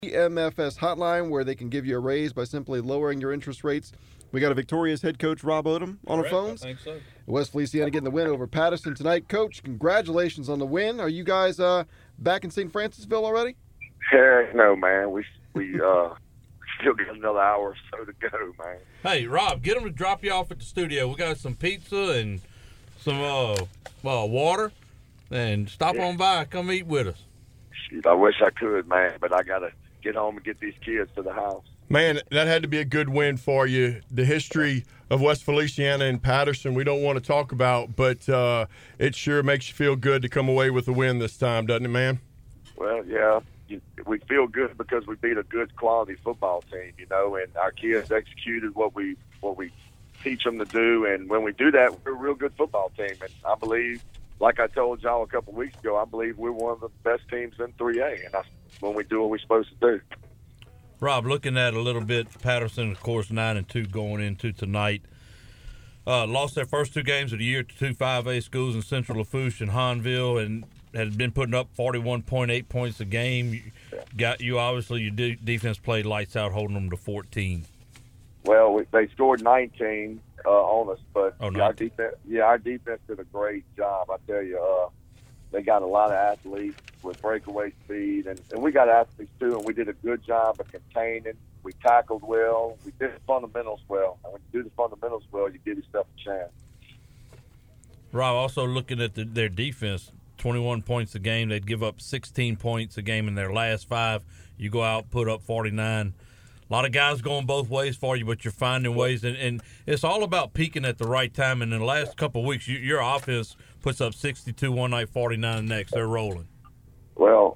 EMFS hotline where they can give you a raise by simply lowering your interest rates. We got a Victoria's head coach, Rob Odom, on our phones. I think so. West Feliciana getting the win over Patterson tonight. Coach, congratulations on the win. Are you guys back in St. Francisville already? Heck no, man. We still got another hour or so to go, man. Hey, Rob, get them to drop you off at the studio. We got some pizza and some water, and stop on by. Come eat with us. Shoot, I wish I could, man, but I got to get home and get these kids to the house. Man, that had to be a good win for you. The history of West Feliciana and Patterson we don't want to talk about, but it sure makes you feel good to come away with a win this time, doesn't it, man? Well, yeah. We feel good because we beat a good quality football team, and our kids executed what we teach them to do. And when we do that, we're a real good football team. And I believe, like I told y'all a couple of weeks ago, I believe we're one of the best teams in 3A. And that's when we do what we're supposed to do. Rob, looking at a little bit, Patterson, of course, 9-2 going into tonight. Lost their first two games of the year to two 5A schools in Central Lafourche and Hahnville, and had been putting up 41.8 points a game. Obviously, your defense played lights out, holding them to 14. Well, they scored 19 on us, but our defense did a great job. I tell you, they got a lot of athletes with breakaway speed, and we got athletes too, and we did a good job of containing. We tackled well. We did the fundamentals well. And when you do the fundamentals well, you give yourself a chance. Rob, also looking at their defense, 21 points a game. They'd give up 16 points a game in their last five. You go out, put up 49. A lot of guys going both ways for you, but you're finding ways. And it's all about peaking at the right time. And in the last couple of weeks, your offense puts up 62 one night, 49 the next. They're rolling. Well,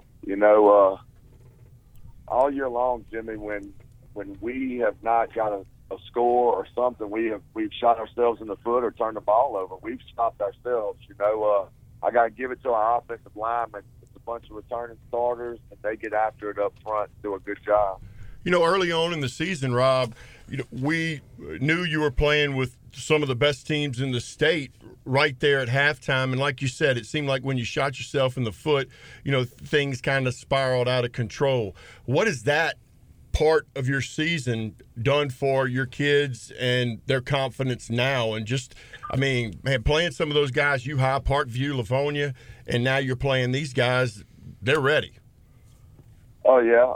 all year long, Jimmy, when we have not got a score or something, we've shot ourselves in the foot or turned the ball over. We've stopped ourselves. I got to give it to our offensive linemen. It's a bunch of returning starters, and they get after it up front and do a good job. Early on in the season, Rob, we knew you were playing with some of the best teams in the state right there at halftime. And like you said, it seemed like when you shot yourself in the foot, things kind of spiraled out of control. What is that part of your season done for your kids and their confidence now? And just, playing some of those guys, High, Parkview, Livonia, and now you're playing these guys, they're ready. Oh, yeah.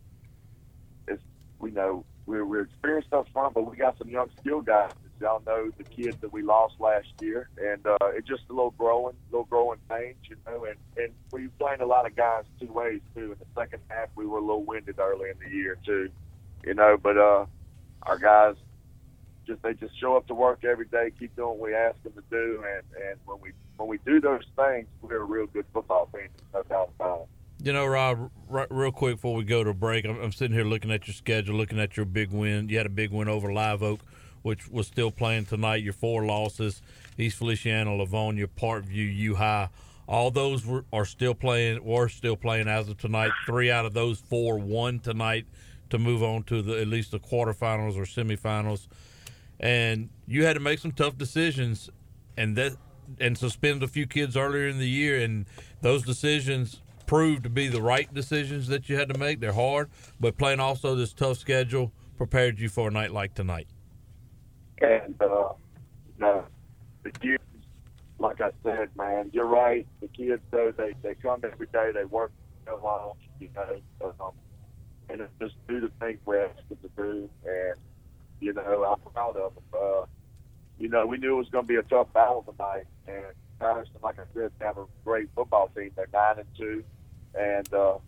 We're experienced up front, but we got some young skill guys. Y'all know the kids that we lost last year, and it's just a little growing pains, and we playing a lot of guys two ways too. In the second half, we were a little winded early in the year too, but our guys they just show up to work every day, keep doing what we ask them to do, and when we do those things, we're a real good football team. No doubt about it. Rob, real quick before we go to break, I'm sitting here looking at your schedule, looking at your big win. You had a big win over Live Oak, which was still playing tonight. Your four losses, East Feliciana, Livonia, Parkview, High. All those were still playing as of tonight. 3 out of those 4 won tonight to move on to at least the quarterfinals or semifinals. And you had to make some tough decisions and suspend a few kids earlier in the year, and those decisions proved to be the right decisions that you had to make. They're hard, but playing also this tough schedule prepared you for a night like tonight. And the kids, like I said, man, you're right. The kids, though, they come every day. They work a lot, and it's just do the things we ask them to do. And I'm proud of them. We knew it was going to be a tough battle tonight, and Patterson, like I said, they have a great football team. They're 9-2, and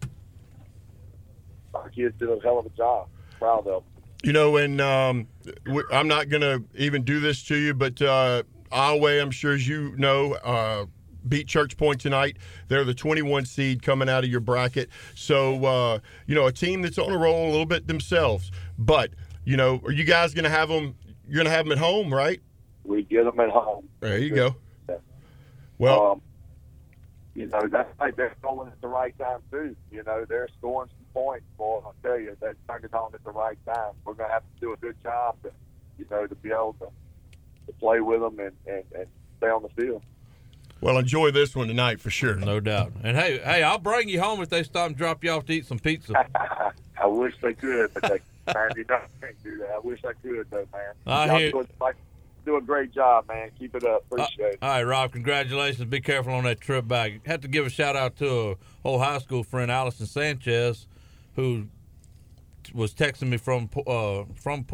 our kids did a hell of a job. Proud of them. And I'm not going to even do this to you, but Iowa, I'm sure as you know, beat Church Point tonight. They're the 21 seed coming out of your bracket. So, a team that's on a roll a little bit themselves. But, are you guys going to have them? You're going to have them at home, right? We get them at home. There you go. Well, that's like they're going at the right time too. They're scoring some points. Boy, I'll tell you, they turned it on at the right time. We're going to have to do a good job to be able to play with them and stay on the field. Well, enjoy this one tonight for sure. No doubt. And hey, I'll bring you home if they stop and drop you off to eat some pizza. I wish they could, but they man, you know, can't do that. I wish I could, though, man. I Y'all hear- do a great job, man. Keep it up. Appreciate it. All right, Rob, congratulations. Be careful on that trip back. Had to give a shout out to a old high school friend, Allison Sanchez, who was texting me from